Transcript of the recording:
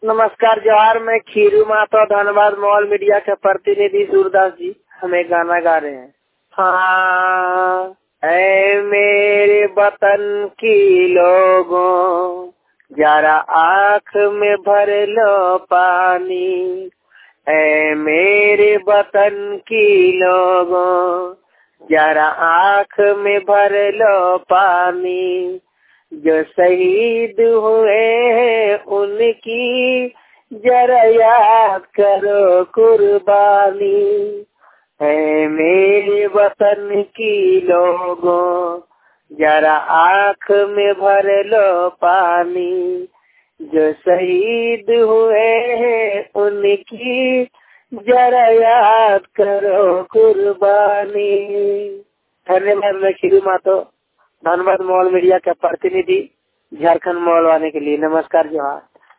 नमस्कार जोहार, मैं खीरू माता धनबाद मॉल मीडिया के प्रतिनिधि सूरदास जी हमें गाना गा रहे हैं। हाँ, ऐ मेरे वतन की लोगों जरा आँख में भर लो पानी। ऐ मेरे वतन की लोगों जरा आँख में भर लो पानी। जो शहीद हुए हैं उनकी जरा याद करो कुर्बानी। है मेरे वतन की लोगों जरा आँख में भर लो पानी। जो शहीद हुए हैं उनकी जरा याद करो कुर्बानी। धन्यवाद। मैं खीरू मातो धनबाद मॉल मीडिया का प्रतिनिधि झारखंड मॉल वाले के लिए। नमस्कार जोहार।